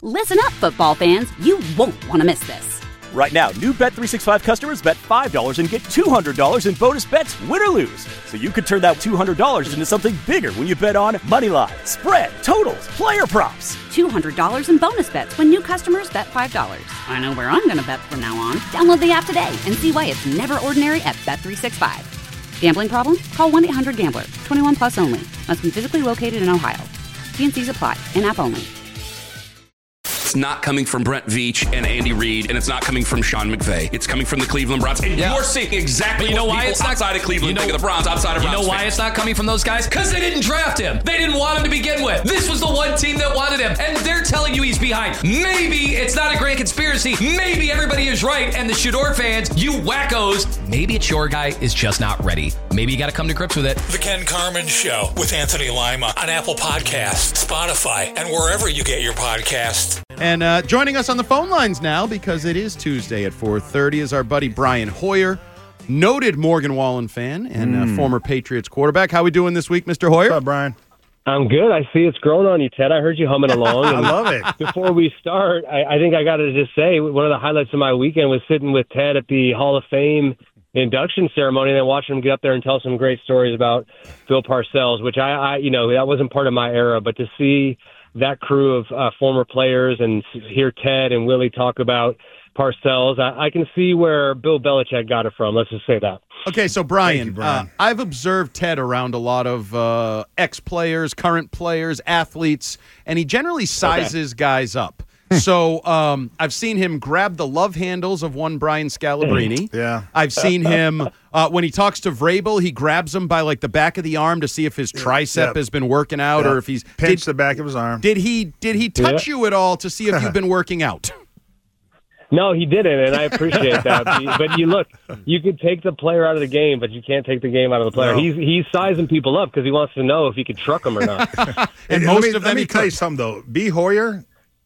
Listen up, football fans. You won't want to miss this. Right now, new Bet365 customers bet $5 and get $200 in bonus bets, win or lose. So you could turn that $200 into something bigger when you bet on moneyline, spread, totals, player props. $200 in bonus bets when new customers bet $5. I know where I'm going to bet from now on. Download the app today and see why it's never ordinary at Bet365. Gambling problem? Call 1-800-GAMBLER. 21 plus only. Must be physically located in Ohio. T&Cs apply. In-app only. It's not coming from Brent Veach and Andy Reid, and it's not coming from Sean McVay. It's coming from the Cleveland Browns. And you're seeing exactly what people outside of Cleveland think of the Browns, outside of Browns. You know why it's not coming from those guys? Because they didn't draft him. They didn't want him to begin with. This was the one team that wanted him, and they're telling you he's behind. Maybe it's not a grand conspiracy. Maybe everybody is right, and the Shador fans, you wackos, maybe it's your guy is just not ready. Maybe you got to come to grips with it. The Ken Carman Show with Anthony Lima on Apple Podcasts, Spotify, and wherever you get your podcasts. And joining us on the phone lines now, because it is Tuesday at 4:30, is our buddy Brian Hoyer, noted Morgan Wallen fan and former Patriots quarterback. How we doing this week, Mr. Hoyer? What's up, Brian? I'm good. I see it's growing on you, Ted. I heard you humming along. I love it. Before we start, I think I got to just say, one of the highlights of my weekend was sitting with Ted at the Hall of Fame induction ceremony and then watching him get up there and tell some great stories about Bill Parcells, which I that wasn't part of my era, but to see that crew of former players and hear Ted and Willie talk about Parcells, I can see where Bill Belichick got it from. Let's just say that. Okay, so Brian, Brian. I've observed Ted around a lot of ex-players, current players, athletes, and he generally sizes guys up. So I've seen him grab the love handles of one Brian Scalabrine. Yeah. I've seen him, when he talks to Vrabel, he grabs him by like the back of the arm to see if his tricep has been working out or if he's pinched the back of his arm. Did he touch you at all to see if you've been working out? No, he didn't, and I appreciate that. But you could take the player out of the game, but you can't take the game out of the player. No. He's sizing people up because he wants to know if he could truck them or not. And let me tell you something, though. B. Hoyer,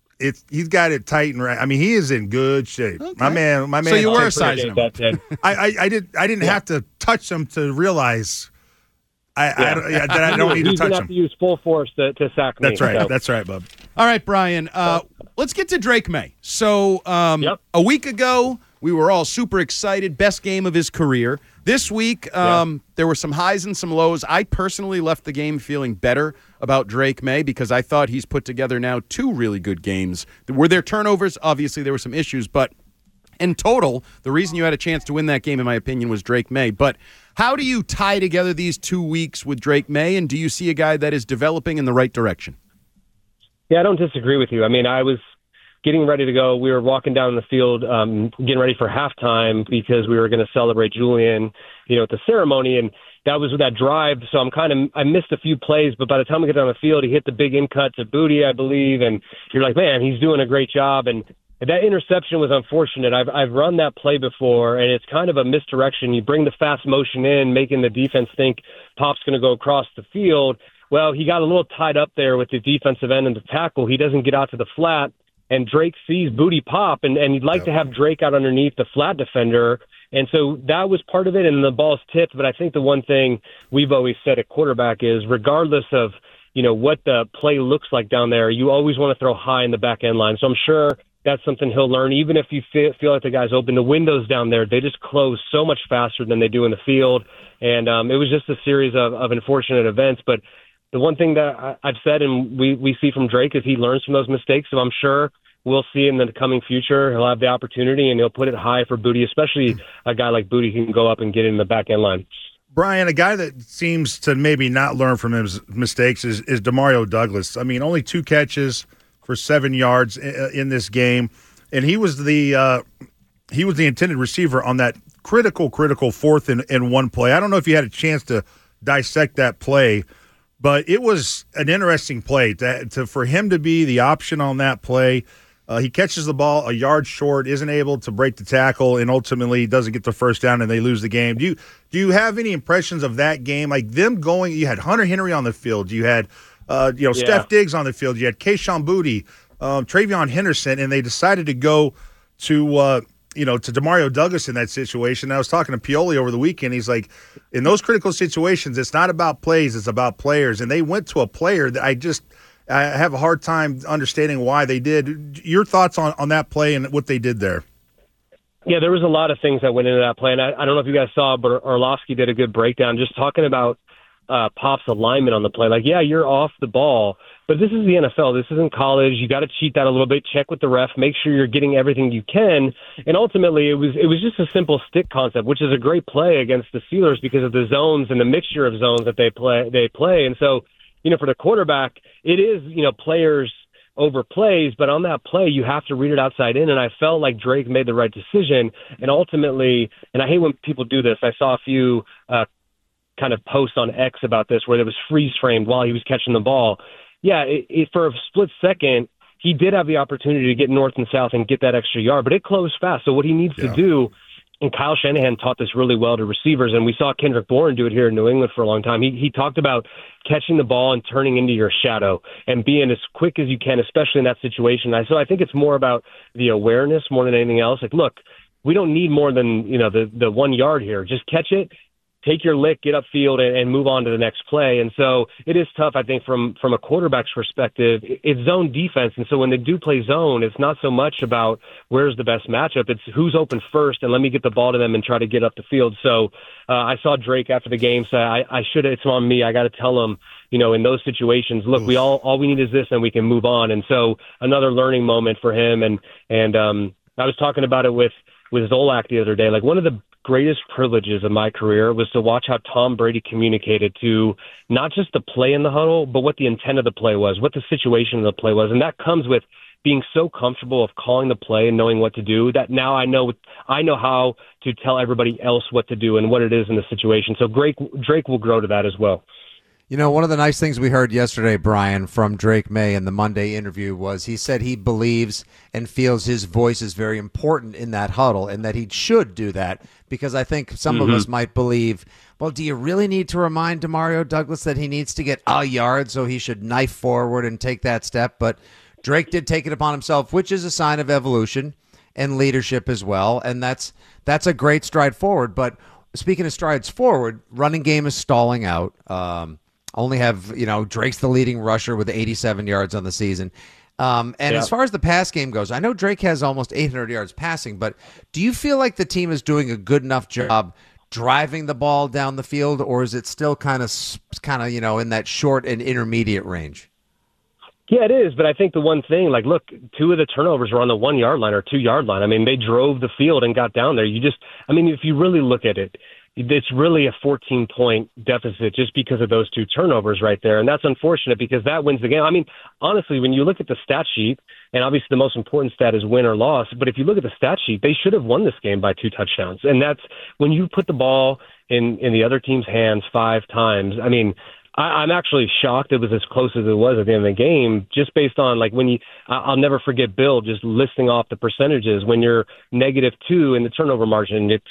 he's got it tight and right. I mean, he is in good shape. Okay. My man. So you were sizing him. I didn't have to touch him to realize that I don't need to touch him. He's going to have to use full force to sack me. That's right. So. That's right, bub. All right, Brian, let's get to Drake May. So a week ago, we were all super excited. Best game of his career. This week, there were some highs and some lows. I personally left the game feeling better about Drake May because I thought he's put together now 2 really good games. Were there turnovers? Obviously, there were some issues, but in total, the reason you had a chance to win that game, in my opinion, was Drake May. But how do you tie together these 2 weeks with Drake May, and do you see a guy that is developing in the right direction? Yeah, I don't disagree with you. I mean, I was getting ready to go. We were walking down the field, getting ready for halftime because we were going to celebrate Julian, at the ceremony. And that was that drive. So I missed a few plays, but by the time we get down the field, he hit the big in cut to Booty, I believe. And you're like, man, he's doing a great job. And that interception was unfortunate. I've run that play before, and it's kind of a misdirection. You bring the fast motion in, making the defense think Pop's going to go across the field. Well, he got a little tied up there with the defensive end and the tackle. He doesn't get out to the flat, and Drake sees Booty pop, and he'd like to have Drake out underneath the flat defender. And so that was part of it, and the ball's tipped. But I think the one thing we've always said at quarterback is regardless of, what the play looks like down there, you always want to throw high in the back end line. So I'm sure that's something he'll learn. Even if you feel like the guy's open, the windows down there, they just close so much faster than they do in the field. And it was just a series of unfortunate events. But the one thing that I've said and we see from Drake is he learns from those mistakes. So I'm sure we'll see in the coming future he'll have the opportunity and he'll put it high for Booty, especially a guy like Booty who can go up and get in the back end line. Brian, a guy that seems to maybe not learn from his mistakes is Demario Douglas. I mean, only 2 catches for 7 yards in this game, and he was the intended receiver on that critical 4th and 1 play. I don't know if you had a chance to dissect that play, but it was an interesting play for him to be the option on that play. He catches the ball a yard short, isn't able to break the tackle, and ultimately doesn't get the first down, and they lose the game. Do you have any impressions of that game? Like them going, you had Hunter Henry on the field, you had Steph Diggs on the field, you had Kayshon Boutte, Travion Henderson, and they decided to go to Demario Douglas in that situation. I was talking to Pioli over the weekend. He's like, in those critical situations, it's not about plays, it's about players. And they went to a player that I have a hard time understanding why they did. your thoughts on that play and what they did there. Yeah, there was a lot of things that went into that play, and I don't know if you guys saw, but Orlovsky did a good breakdown just talking about Pop's alignment on the play. Like, yeah, you're off the ball, but this is the NFL. This isn't college. You got to cheat that a little bit. Check with the ref. Make sure you're getting everything you can. And ultimately, it was just a simple stick concept, which is a great play against the Steelers because of the zones and the mixture of zones that they play. And so, for the quarterback, it is, players over plays, but on that play, you have to read it outside in. And I felt like Drake made the right decision. And ultimately, and I hate when people do this, I saw a few kind of posts on X about this where it was freeze framed while he was catching the ball. Yeah, for a split second, he did have the opportunity to get north and south and get that extra yard, but it closed fast. So what he needs to do, and Kyle Shanahan taught this really well to receivers, and we saw Kendrick Bourne do it here in New England for a long time. He talked about catching the ball and turning into your shadow and being as quick as you can, especially in that situation. So I think it's more about the awareness more than anything else. Like, look, we don't need more than, the 1 yard here. Just catch it, take your lick, get upfield, and move on to the next play. And so it is tough, I think, from a quarterback's perspective. It's zone defense, and so when they do play zone, it's not so much about where's the best matchup. It's who's open first, and let me get the ball to them and try to get up the field. So I saw Drake after the game say, I should. It's on me. I got to tell him, in those situations, look, we all we need is this, and we can move on. And so another learning moment for him. And I was talking about it with Zolak the other day. Like, one of the greatest privileges of my career was to watch how Tom Brady communicated to not just the play in the huddle, but what the intent of the play was, what the situation of the play was. And that comes with being so comfortable of calling the play and knowing what to do that now I know how to tell everybody else what to do and what it is in the situation. So Drake will grow to that as well. One of the nice things we heard yesterday, Brian, from Drake May in the Monday interview was he said he believes and feels his voice is very important in that huddle and that he should do that because I think some of us might believe, well, do you really need to remind Demario Douglas that he needs to get a yard so he should knife forward and take that step? But Drake did take it upon himself, which is a sign of evolution and leadership as well, and that's a great stride forward. But speaking of strides forward, running game is stalling out. Only have, Drake's the leading rusher with 87 yards on the season. As far as the pass game goes, I know Drake has almost 800 yards passing, but do you feel like the team is doing a good enough job driving the ball down the field, or is it still kind of in that short and intermediate range? Yeah, it is. But I think the one thing, like, look, 2 of the turnovers were on the 1 yard line or 2 yard line. I mean, they drove the field and got down there. If you really look at it, it's really a 14-point deficit just because of those 2 turnovers right there. And that's unfortunate because that wins the game. I mean, honestly, when you look at the stat sheet, and obviously the most important stat is win or loss, but if you look at the stat sheet, they should have won this game by 2 touchdowns. And that's when you put the ball in the other team's hands 5 times. I mean, I'm actually shocked it was as close as it was at the end of the game, just based on, like, I'll never forget Bill just listing off the percentages. When you're -2 in the turnover margin, it's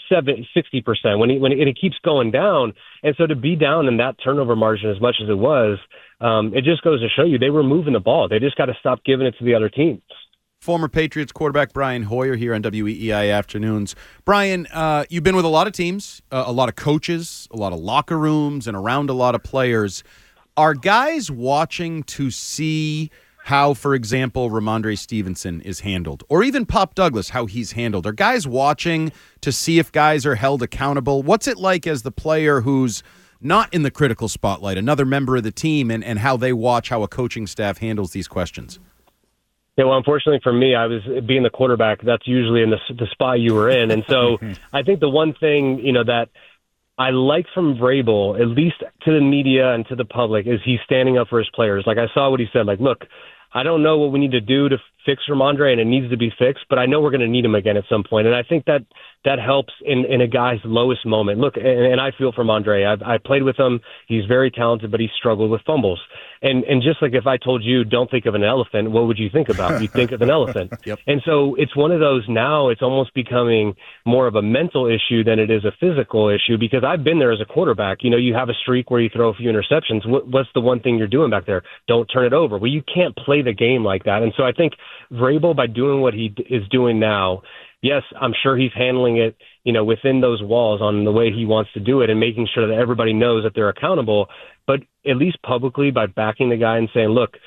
60%. When it keeps going down, and so to be down in that turnover margin as much as it was, it just goes to show you they were moving the ball. They just got to stop giving it to the other teams. Former Patriots quarterback Brian Hoyer here on WEEI Afternoons. Brian, you've been with a lot of teams, a lot of coaches, a lot of locker rooms, and around a lot of players. Are guys watching to see how, for example, Ramondre Stevenson is handled, or even Pop Douglas, how he's handled? Are guys watching to see if guys are held accountable? What's it like as the player who's not in the critical spotlight, another member of the team, and how they watch how a coaching staff handles these questions? Yeah, well, unfortunately for me, I was being the quarterback. That's usually in the spot you were in. And so I think the one thing, that I like from Vrabel, at least to the media and to the public, is he's standing up for his players. Like, I saw what he said. Like, look, I don't know what we need to do to fix Ramondre, and it needs to be fixed, but I know we're going to need him again at some point. And I think that helps in a guy's lowest moment. Look, and I feel for Ramondre. I played with him. He's very talented, but he struggled with fumbles. And just like if I told you, don't think of an elephant, what would you think about? You think of an elephant. Yep. And so it's one of those now, it's almost becoming more of a mental issue than it is a physical issue, because I've been there as a quarterback. You have a streak where you throw a few interceptions. What's the one thing you're doing back there? Don't turn it over. Well, you can't play the game like that. And so I think Vrabel, by doing what he is doing now, yes, I'm sure he's handling it, within those walls on the way he wants to do it and making sure that everybody knows that they're accountable. But at least publicly, by backing the guy and saying, look,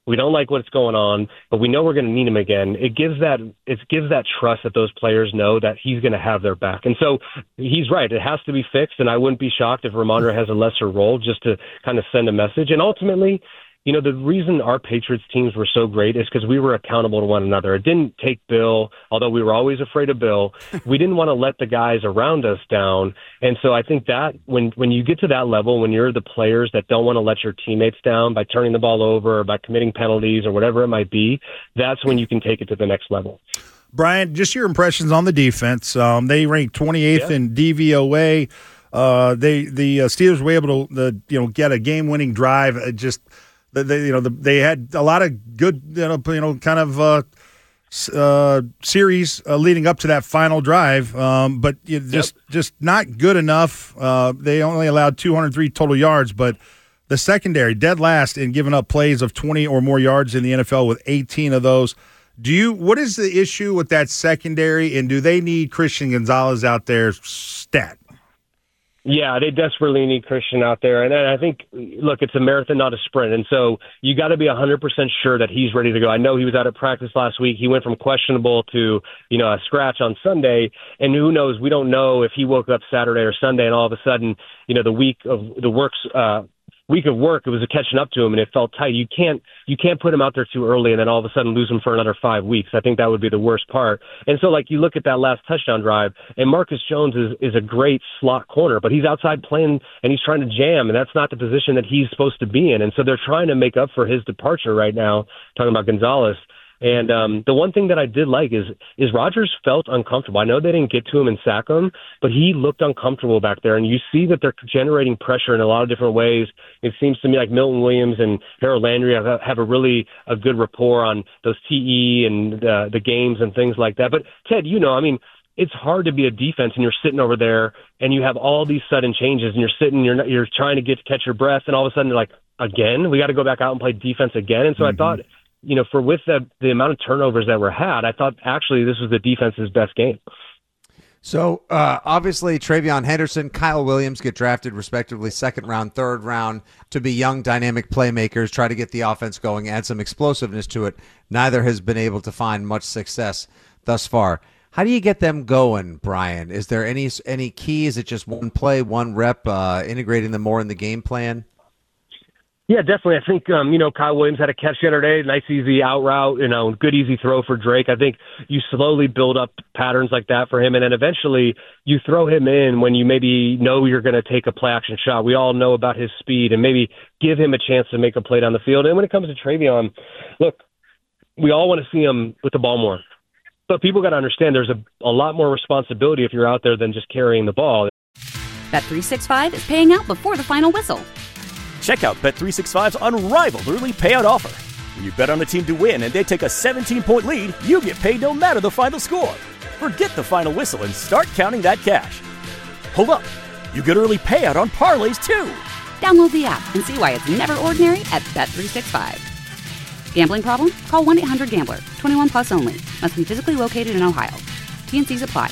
We don't like what's going on, but we know we're going to need him again. It gives that trust that those players know that he's going to have their back. And so he's right. It has to be fixed, and I wouldn't be shocked if Ramondre has a lesser role just to kind of send a message. And ultimately, you know, the reason our Patriots teams were so great is because we were accountable to one another. It didn't take Bill, although we were always afraid of Bill. We didn't want to let the guys around us down. And so I think that when you get to that level, when you're the players that don't want to let your teammates down by turning the ball over or by committing penalties or whatever it might be, that's when you can take it to the next level. Brian, just your impressions on the defense. They ranked 28th in DVOA. The Steelers were able to get a game-winning drive. They had a lot of good series leading up to that final drive, but just not good enough. They only allowed 203 total yards, but the secondary dead last in giving up plays of 20 or more yards in the NFL with 18 of those. What is the issue with that secondary, and do they need Christian Gonzalez out there stat? Yeah, they desperately need Christian out there. And I think, look, it's a marathon, not a sprint. And so you got to be 100% sure that he's ready to go. I know he was out of practice last week. He went from questionable to, a scratch on Sunday. And who knows? We don't know if he woke up Saturday or Sunday and all of a sudden, the week of work, it was catching up to him and it felt tight. You can't put him out there too early and then all of a sudden lose him for another 5 weeks. I think that would be the worst part. And so, you look at that last touchdown drive, and Marcus Jones is a great slot corner, but he's outside playing and he's trying to jam, and that's not the position that he's supposed to be in. And so they're trying to make up for his departure right now, talking about Gonzalez. And the one thing that I did like is Rodgers felt uncomfortable. I know they didn't get to him and sack him, but he looked uncomfortable back there. And you see that they're generating pressure in a lot of different ways. It seems to me like Milton Williams and Harold Landry have a good rapport on those TE and the games and things like that. But Ted, it's hard to be a defense and you're sitting over there and you have all these sudden changes and you're trying to catch your breath, and all of a sudden you're like, again, we got to go back out and play defense again. And so I thought, with the amount of turnovers that were had, I thought actually this was the defense's best game. So obviously TreVeyon Henderson, Kyle Williams get drafted respectively second round, third round to be young dynamic playmakers, try to get the offense going, add some explosiveness to it. Neither has been able to find much success thus far. How do you get them going, Brian? Is there any key? Is it just one play, one rep, integrating them more in the game plan? Yeah, definitely. I think, Kyle Williams had a catch the other day, nice easy out route, good easy throw for Drake. I think you slowly build up patterns like that for him, and then eventually you throw him in when you maybe know you're going to take a play action shot. We all know about his speed, and maybe give him a chance to make a play down the field. And when it comes to TreVeyon, look, we all want to see him with the ball more. But people got to understand there's a lot more responsibility if you're out there than just carrying the ball. Bet365 is paying out before the final whistle. Check out Bet365's unrivaled early payout offer. When you bet on a team to win and they take a 17-point lead, you get paid no matter the final score. Forget the final whistle and start counting that cash. Hold up. You get early payout on parlays, too. Download the app and see why it's never ordinary at Bet365. Gambling problem? Call 1-800-GAMBLER. 21 plus only. Must be physically located in Ohio. T&Cs apply.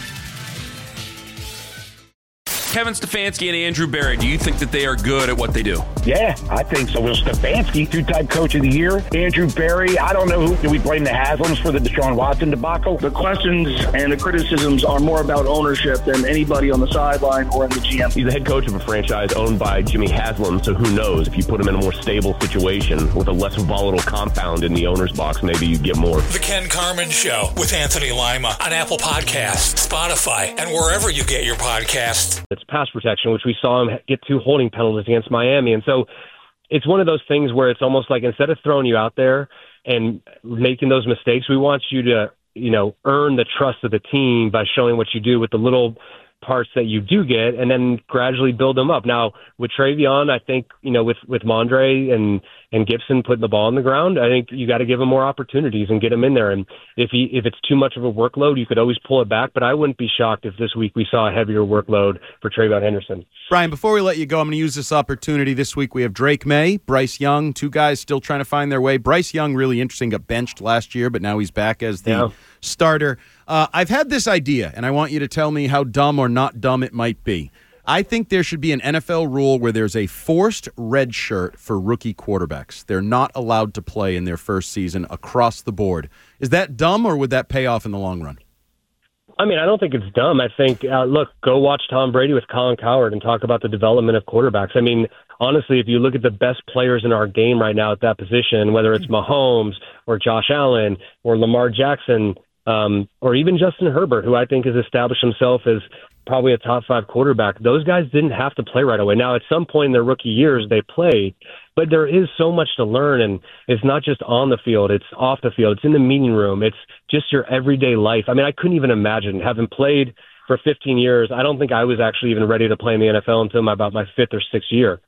Kevin Stefanski and Andrew Berry, do you think that they are good at what they do? Yeah, I think so. Well, Stefanski, two-time coach of the year. Andrew Berry, I don't know do we blame the Haslams for the Deshaun Watson debacle? The questions and the criticisms are more about ownership than anybody on the sideline or in the GM. He's the head coach of a franchise owned by Jimmy Haslam, so who knows? If you put him in a more stable situation with a less volatile compound in the owner's box, maybe you get more. The Ken Carman Show with Anthony Lima on Apple Podcasts, Spotify, and wherever you get your podcasts. It's pass protection, which we saw him get 2 holding penalties against Miami. And so it's one of those things where it's almost like instead of throwing you out there and making those mistakes, we want you to, earn the trust of the team by showing what you do with the little parts that you do get and then gradually build them up. Now, with TreVeyon, I think, with Mondre and Gibson putting the ball on the ground, I think you got to give him more opportunities and get him in there. And if it's too much of a workload, you could always pull it back. But I wouldn't be shocked if this week we saw a heavier workload for TreVeyon Henderson. Brian, before we let you go, I'm going to use this opportunity. This week we have Drake May, Bryce Young, 2 guys still trying to find their way. Bryce Young, really interesting, got benched last year, but now he's back as the starter. I've had this idea, and I want you to tell me how dumb or not dumb it might be. I think there should be an NFL rule where there's a forced red shirt for rookie quarterbacks. They're not allowed to play in their first season across the board. Is that dumb, or would that pay off in the long run? I mean, I don't think it's dumb. I think, look, go watch Tom Brady with Colin Cowherd and talk about the development of quarterbacks. I mean, honestly, if you look at the best players in our game right now at that position, whether it's Mahomes or Josh Allen or Lamar Jackson, or even Justin Herbert, who I think has established himself as probably a top 5 quarterback, those guys didn't have to play right away. Now, at some point in their rookie years, they played, but there is so much to learn, and it's not just on the field, it's off the field, it's in the meeting room, it's just your everyday life. I mean, I couldn't even imagine, having played for 15 years, I don't think I was actually even ready to play in the NFL until about my 5th or 6th year.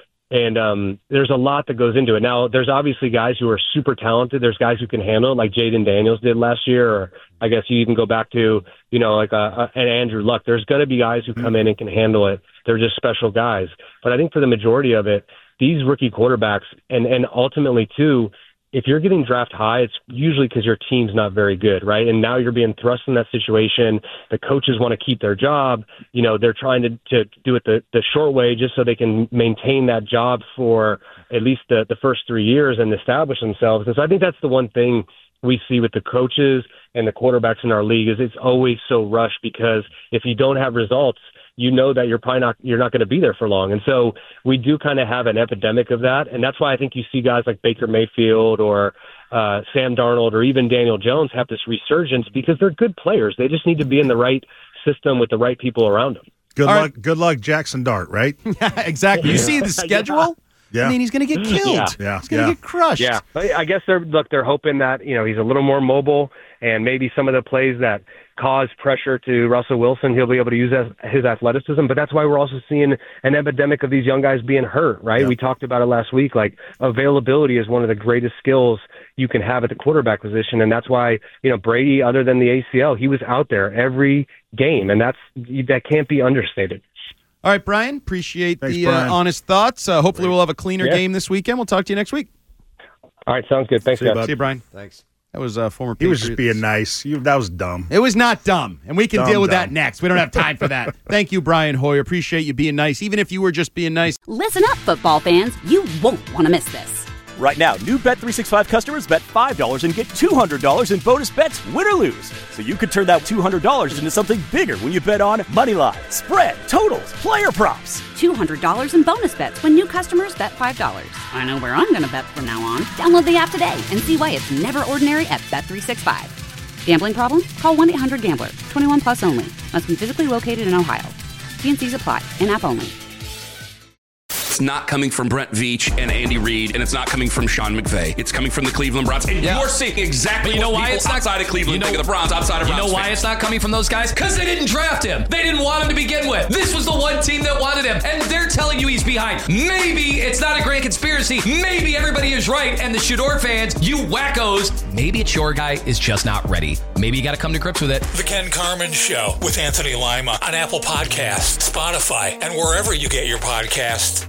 And there's a lot that goes into it. Now, there's obviously guys who are super talented. There's guys who can handle it, like Jaden Daniels did last year, or I guess you even go back to, like an Andrew Luck. There's going to be guys who come in and can handle it. They're just special guys. But I think for the majority of it, these rookie quarterbacks, and ultimately, too, if you're getting drafted high, it's usually because your team's not very good, right? And now you're being thrust in that situation. The coaches want to keep their job. They're trying to do it the short way just so they can maintain that job for at least the first 3 years and establish themselves. And so I think that's the one thing we see with the coaches and the quarterbacks in our league is it's always so rushed, because if you don't have results, that you're not going to be there for long. And so we do kind of have an epidemic of that. And that's why I think you see guys like Baker Mayfield or Sam Darnold or even Daniel Jones have this resurgence, because they're good players. They just need to be in the right system with the right people around them. Good luck, Jackson Dart, right? Yeah, exactly. You see the schedule? Yeah. I mean, he's going to get killed. Yeah. He's going to get crushed. Yeah. I guess they're hoping that, he's a little more mobile, and maybe some of the plays that cause pressure to Russell Wilson, he'll be able to use his athleticism. But that's why we're also seeing an epidemic of these young guys being hurt, right? Yeah. We talked about it last week. Like, availability is one of the greatest skills you can have at the quarterback position. And that's why, Brady, other than the ACL, he was out there every game. And that can't be understated. All right, Brian, appreciate the honest thoughts. Hopefully we'll have a cleaner game this weekend. We'll talk to you next week. All right, sounds good. Thanks, guys. See you, Brian. Thanks. That was former Patriots. He was just being nice. That was dumb. It was not dumb, and we can deal with that next. We don't have time for that. Thank you, Brian Hoyer. Appreciate you being nice, even if you were just being nice. Listen up, football fans. You won't want to miss this. Right now, new Bet365 customers bet $5 and get $200 in bonus bets, win or lose. So you could turn that $200 into something bigger when you bet on moneyline, spread, totals, player props. $200 in bonus bets when new customers bet $5. I know where I'm going to bet from now on. Download the app today and see why it's never ordinary at Bet365. Gambling problem? Call 1-800-GAMBLER. 21 plus only. Must be physically located in Ohio. T&Cs apply. In-app only. It's not coming from Brent Veach and Andy Reid, and it's not coming from Sean McVay. It's coming from the Cleveland Browns. And you're seeing exactly what people outside of Cleveland think of the Browns, outside of Browns. You know why it's not coming from those guys? Because they didn't draft him. They didn't want him to begin with. This was the one team that wanted him, and they're telling you he's behind. Maybe it's not a grand conspiracy. Maybe everybody is right, and the Shador fans, you wackos, maybe it's your guy is just not ready. Maybe you got to come to grips with it. The Ken Carman Show with Anthony Lima on Apple Podcasts, Spotify, and wherever you get your podcasts.